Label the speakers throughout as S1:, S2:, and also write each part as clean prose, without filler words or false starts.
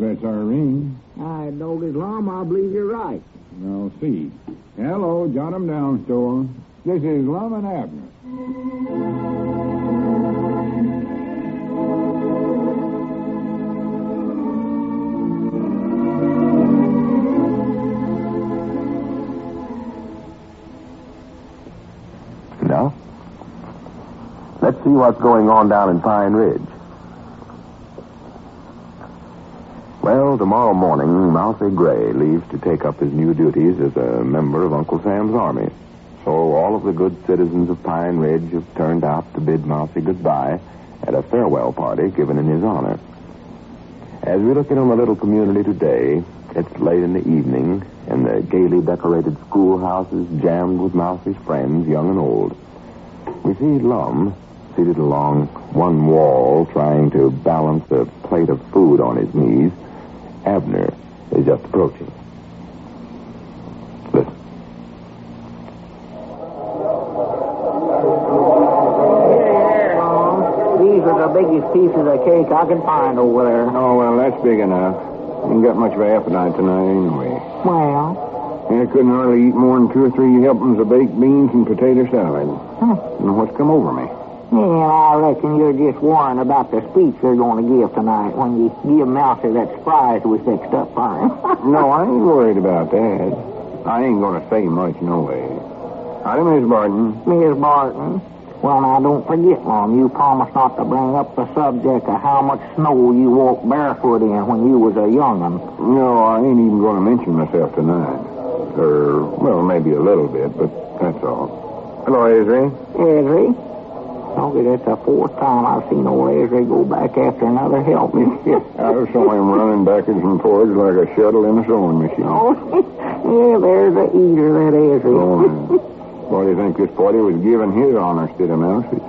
S1: that's our ring.
S2: I noticed, Lum. I believe you're right.
S1: I'll see. Hello, jot 'em down, Store. This is Lum and Abner.
S3: No? Let's see what's going on down in Pine Ridge. Well, tomorrow morning, Mousy Gray leaves to take up his new duties as a member of Uncle Sam's army. So all of the good citizens of Pine Ridge have turned out to bid Mousy goodbye at a farewell party given in his honor. As we look in on the little community today, it's late in the evening, and the gaily decorated schoolhouse is jammed with Mousy's friends, young and old. We see Lum seated along one wall, trying to balance a plate of food on his knees. Abner is just approaching. Listen.
S2: These are the biggest pieces of cake I can find over there.
S1: Oh, well, that's big enough. You ain't got much of an appetite tonight anyway.
S2: Well,
S1: I couldn't hardly eat more than 2 or 3 helpings of baked beans and potato salad. And what's come over me?
S2: yeah, I reckon you're just worrying about the speech they're going to give tonight when you give Mousy that surprise we fixed up for him.
S1: No, I ain't worried about that. I ain't going to say much, no way. Howdy, Miss Barton.
S2: Miss Barton. Well, now, don't forget, Mom, you promised not to bring up the subject of how much snow you walked barefoot in when you was a young'un.
S1: No, I ain't even going to mention myself tonight. Or, well, maybe a little bit, but that's all. Hello, Ezra.
S2: Ezra? Okay, that's the 4th time I've seen old Ezra go back after another helping.
S1: I saw him running backwards and forwards like a shuttle in a sewing machine.
S2: Oh, yeah, there's the eater, that Ezra.
S1: Oh, why do you think this party was giving his honor instead of Mousy's?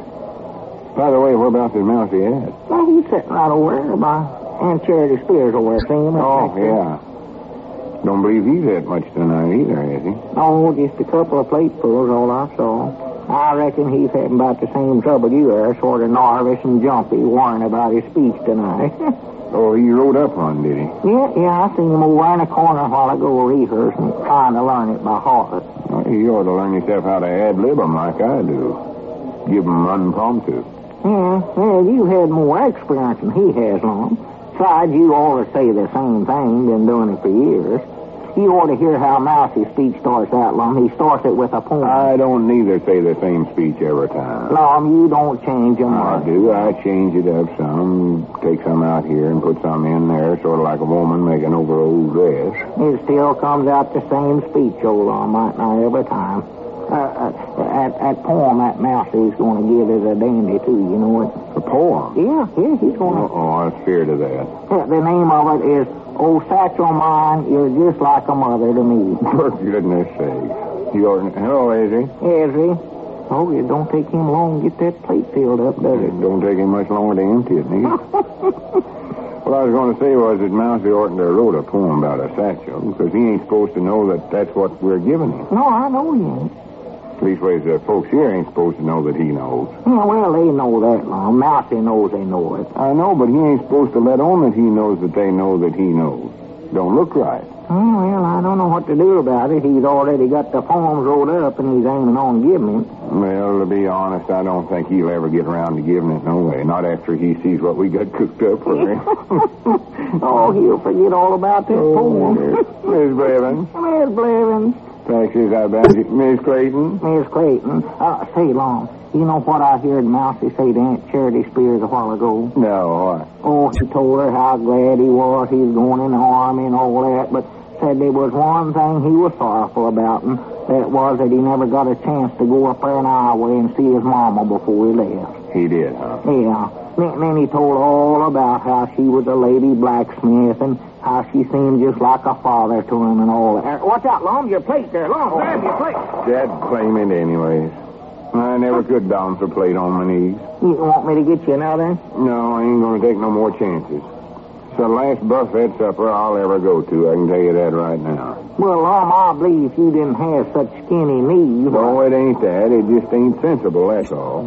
S1: By the way, whereabouts is Mousy at?
S2: Well, he's sitting right over there by Aunt Charity Spears over there, seeing him.
S1: Oh, yeah. Don't believe he's had much tonight either, has he?
S2: Oh, just a couple of platefuls, all I saw. I reckon he's having about the same trouble you are, sort of nervous and jumpy, worrying about his speech tonight.
S1: Oh, he rode up on, did he?
S2: Yeah, I seen him over in the corner a while ago rehearsing, trying to learn it by heart.
S1: Well, you ought to learn yourself how to ad-lib 'em like I do. Give 'em unpromptu.
S2: Yeah, well, you had more experience than he has, Lum. Besides, you ought to say the same thing, been doing it for years. You ought to hear how Mousy's speech starts out, Lum. He starts it with a poem.
S1: I don't neither say the same speech every time.
S2: Lum, you don't change them.
S1: I do. I change it up some, take some out here and put some in there, sort of like a woman making over an old dress.
S2: It still comes out the same speech, old Lum, right now, every time. That poem that Mousy's going to give is a dandy, too, you know it.
S1: A poem?
S2: Yeah, he's going to...
S1: Oh, I was scared of that.
S2: The name of it is, "Oh, Satchel Mine, You're Just Like a Mother to Me."
S1: For goodness sake. Hello, Ezzy.
S2: Ezzy. Oh, it don't take him long to get that plate filled up, does it?
S1: It don't take him much longer to empty it, neither. What I was going to say was that Mousy oughtn't to have wrote a poem about a satchel, because he ain't supposed to know that that's what we're giving him.
S2: No, I know he ain't.
S1: Leastways, the folks here ain't supposed to know that he knows.
S2: Yeah, well, they know that, Lum. Mousy knows they know it.
S1: I know, but he ain't supposed to let on that he knows that they know that he knows. Don't look right.
S2: Oh, well, I don't know what to do about it. He's already got the poems rolled up, and he's aiming on giving it.
S1: Well, to be honest, I don't think he'll ever get around to giving it no way. Not after he sees what we got cooked up for him.
S2: Oh, he'll forget all about this poem.
S1: Miss Blevins.
S2: Miss Blevins.
S1: Taxes, I bet you. Miss Clayton.
S2: Miss Clayton. Say, Lum, you know what I heard Mousy say to Aunt Charity Spears a while ago?
S1: No.
S2: Oh, he told her how glad he was going in the army and all that, but said there was one thing he was sorrowful about, and that was that he never got a chance to go up there in Iowa and see his mama before he left.
S1: He did, huh?
S2: Yeah. Then he told all about how she was a lady blacksmith and how she seemed just like a father to him and all that. Watch out, Lum, your plate there. Lum, grab your plate.
S1: Dad claim it anyways. I never could balance a plate on my knees.
S2: You want me to get you another?
S1: No, I ain't going to take no more chances. It's the last buffet supper I'll ever go to, I can tell you that right now.
S2: Well, Lum, I believe if you didn't have such skinny knees...
S1: No, it ain't that. It just ain't sensible, that's all.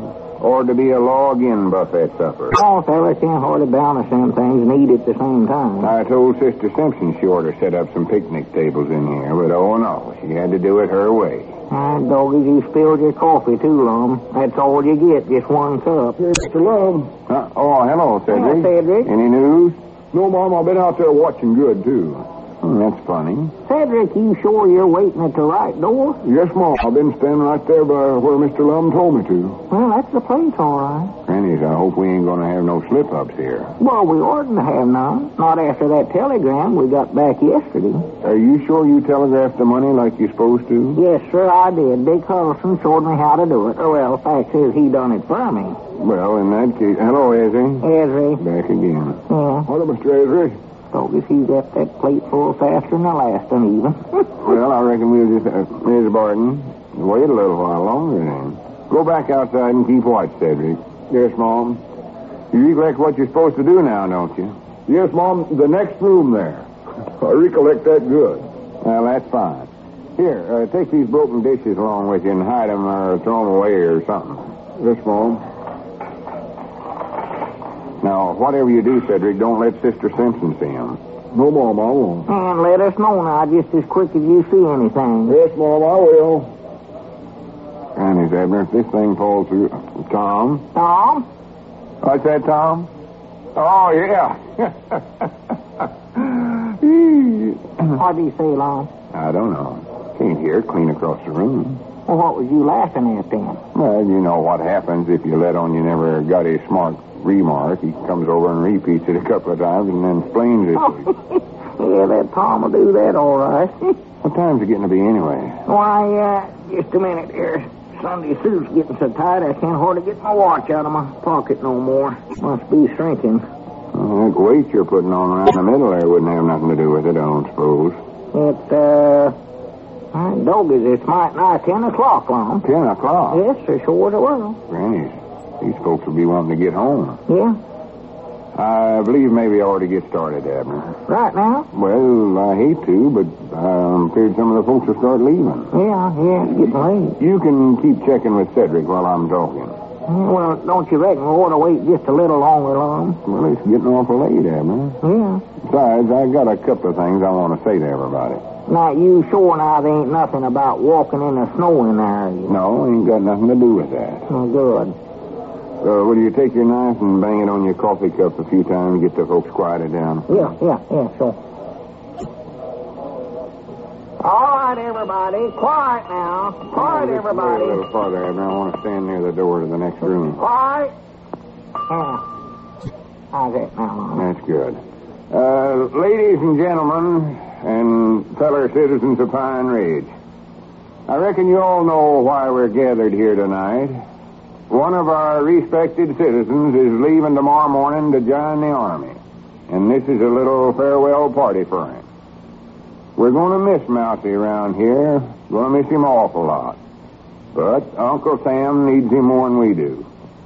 S1: or to be a log-in buffet supper?
S2: Oh, fella can't hardly balance them things and eat at the same time.
S1: I told Sister Simpson she ought to set up some picnic tables in here, but oh no, she had to do it her way.
S2: Doggies, you spilled your coffee too, Lum. That's all you get, just one cup.
S1: Here's Mr. Lum. Oh, hello, Cedric.
S2: Hello, Cedric.
S1: Any news? No, Mom, I've been out there watching good, too. That's funny.
S2: Cedric, you sure you're waiting at the right door?
S1: Yes, Mom. I've been standing right there by where Mr. Lum told me to.
S2: Well, that's the place, all right.
S1: Grannies, I hope we ain't going to have no slip-ups here.
S2: Well, we oughtn't to have none. Not after that telegram we got back yesterday.
S1: Are you sure you telegraphed the money like you're supposed to?
S2: Yes, sir, I did. Dick Huddleston showed me how to do it. Well, fact is, he done it for me.
S1: Well, in that case... Hello, Ezzy.
S2: Ezzy.
S1: Back again.
S2: Yeah.
S1: Hello, Mr. Ezzy.
S2: Doggies, he's got that plate full faster than the last one, even.
S1: Well, I reckon we'll just... Miss Barton, wait a little while longer then. Go back outside and keep watch, Cedric. Yes, Mom. You recollect what you're supposed to do now, don't you? Yes, Mom. The next room there. I recollect that good. Well, that's fine. Here, take these broken dishes along with you and hide them or throw them away or something. Yes, Mom. Now, whatever you do, Cedric, don't let Sister Simpson see him. No, Mom, I won't.
S2: And let us know now just as quick as you see anything.
S1: Yes, Mom, I will. Granny's Abner, if this thing falls through... Tom?
S2: Tom?
S1: What's that, Tom? Oh, yeah.
S2: What did he say, Lon?
S1: I don't know. Can't hear it clean across the room.
S2: Well, what was you laughing at then?
S1: Well, you know what happens if you let on you never got a smart remark. He comes over and repeats it a couple of times and then explains it.
S2: Yeah, that Tom will do that all right.
S1: What time's it getting to be anyway?
S2: Why, just a minute here. Sunday suit's getting so tight I can't hardly get my watch out of my pocket no more. Must be shrinking.
S1: Well, that weight you're putting on right in the middle there wouldn't have nothing to do with it, I don't suppose.
S2: Doggies, it's might nigh 10 o'clock, Lon.
S1: 10 o'clock?
S2: Yes, sir, sure it will.
S1: Granny, these folks will be wanting to get home.
S2: Yeah?
S1: I believe maybe I ought to get started, Abner.
S2: Right now?
S1: Well, I hate to, but I'm afraid some of the folks will start leaving.
S2: Yeah, it's getting late.
S1: You can keep checking with Cedric while I'm talking.
S2: Well, don't you reckon we ought to wait just a little longer, Lon?
S1: Well, it's getting awful late, Abner.
S2: Yeah.
S1: Besides, I got a couple of things I want to say to everybody.
S2: Now, you sure now there ain't nothing about walking in the snow in there, are you?
S1: No, ain't got nothing to do with that.
S2: Oh, good.
S1: Will you take your knife and bang it on your coffee cup a few times and get the folks quieted down?
S2: Yeah, sure. All right, everybody. Quiet now. Quiet, everybody.
S1: A little farther, Abner. I want to stand near the door to the next room.
S2: Quiet. Yeah. How's that now, Mom?
S1: That's good. Ladies and gentlemen, and fellow citizens of Pine Ridge, I reckon you all know why we're gathered here tonight. One of our respected citizens is leaving tomorrow morning to join the Army, and this is a little farewell party for him. We're going to miss Mousy around here. Going to miss him an awful lot. But Uncle Sam needs him more than we do.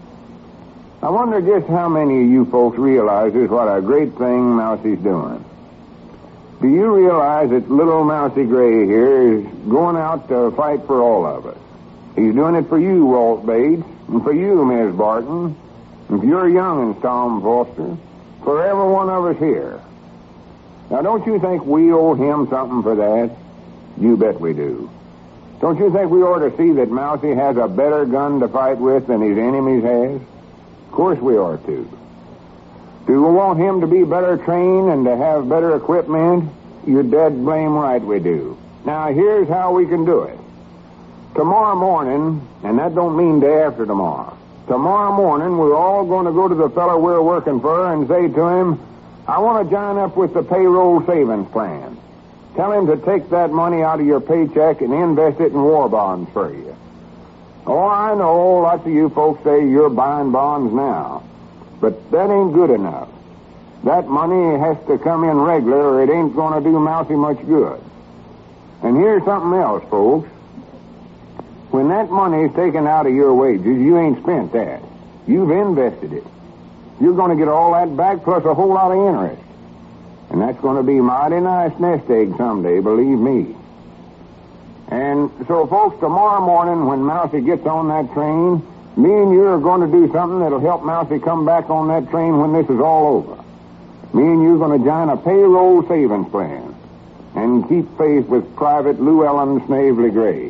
S1: I wonder just how many of you folks realizes what a great thing Mousy's doing. Do you realize that little Mousy Gray here is going out to fight for all of us? He's doing it for you, Walt Bates, and for you, Miss Barton, and for your young'uns, Tom Foster, for every one of us here. Now, don't you think we owe him something for that? You bet we do. Don't you think we ought to see that Mousy has a better gun to fight with than his enemies has? Of course we are, too. Do we want him to be better trained and to have better equipment? You're dead blame right we do. Now, here's how we can do it. Tomorrow morning, and that don't mean day after tomorrow, tomorrow morning we're all going to go to the fellow we're working for and say to him, I want to join up with the payroll savings plan. Tell him to take that money out of your paycheck and invest it in war bonds for you. Oh, I know lots of you folks say you're buying bonds now, but that ain't good enough. That money has to come in regular or it ain't going to do Mousy much good. And here's something else, folks. When that money's taken out of your wages, you ain't spent that. You've invested it. You're going to get all that back plus a whole lot of interest. And that's going to be mighty nice nest egg someday, believe me. And so, folks, tomorrow morning when Mousy gets on that train, Me and you are going to do something that'll help Mousy come back on that train when this is all over. Me and you are going to join a payroll savings plan and keep faith with Private Llewellyn Snavely Gray.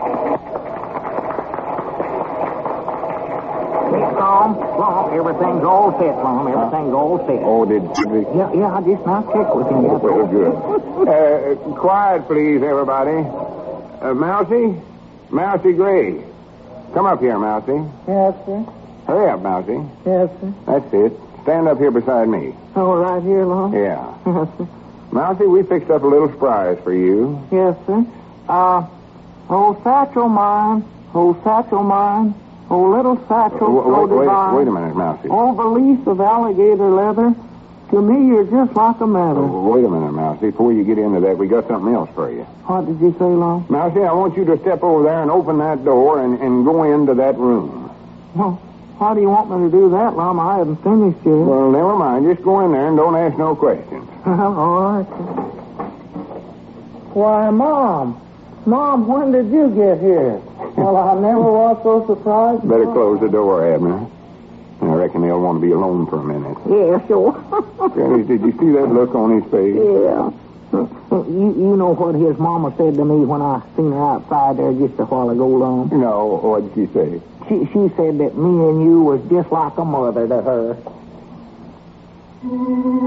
S2: Lum, everything's all set, Lum. Everything's all set.
S1: Oh, did
S2: Yeah, I just now checked with him. That's
S1: well,
S2: all.
S1: good. Quiet, please, everybody. Mousy Gray. Come up here, Mousy.
S2: Yes, sir.
S1: Hurry up, Mousy.
S2: Yes, sir.
S1: That's it. Stand up here beside me.
S2: Oh, right here, Lum?
S1: Yeah.
S2: Yes, sir.
S1: Mousy, we fixed up a little surprise for you.
S2: Yes, sir. Old satchel mine, oh, little satchel so divine.
S1: Wait a minute, Mousy.
S2: Oh, the lease of alligator leather. To me, you're just like a mother.
S1: Wait a minute, Mousy. Before you get into that, we got something else for you.
S2: What did you say, Lum?
S1: Mousy, I want you to step over there and open that door and go into that room.
S2: Well, how do you want me to do that, Lum? I haven't finished yet.
S1: Well, never mind. Just go in there and don't ask no questions.
S2: All right. Why, Mom, when did you get here? Well, I never was so surprised.
S1: Better close the door, Abner. I reckon they'll want to be alone for a minute.
S2: Yeah, sure.
S1: Dennis, did you see that look on his face?
S2: Yeah. You know what his mama said to me when I seen her outside there just a while ago, Lum?
S1: No, what did she say?
S2: She said that me and you was just like a mother to her.